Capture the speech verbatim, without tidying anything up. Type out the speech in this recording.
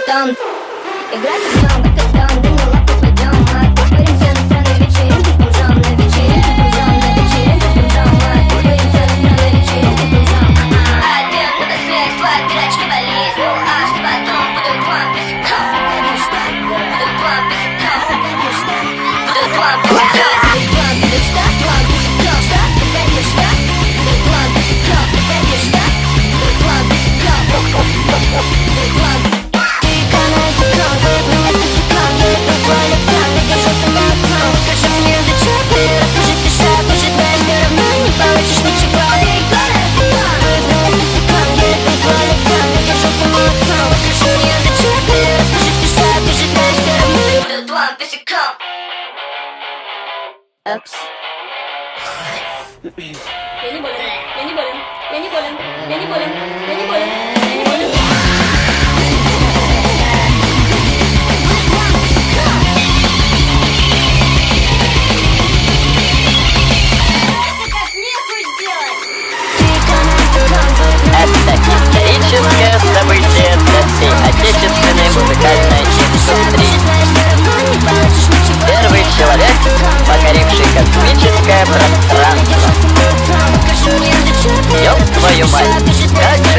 тон. Играй со мной, как катон, да не лапы пойдем. Мы покуримся на странной вечеринке с бомжом. На вечеринке с бомжом, на вечеринке с бомжом. Мы покуримся на странной вечеринке с бомжом. Один это связь, два пирачки вались. Ну а что потом будут два писяком. Будут два писяком. Будут два писяком. Будут два писяком. Апс. Я не болен, я не болен, я не болен, я не болен, я не болен, я не болен. Это историческое событие для всей отечественной музыкальной индустрии. Первый человек, покоривший космическое пространство. Ёб твою мать, как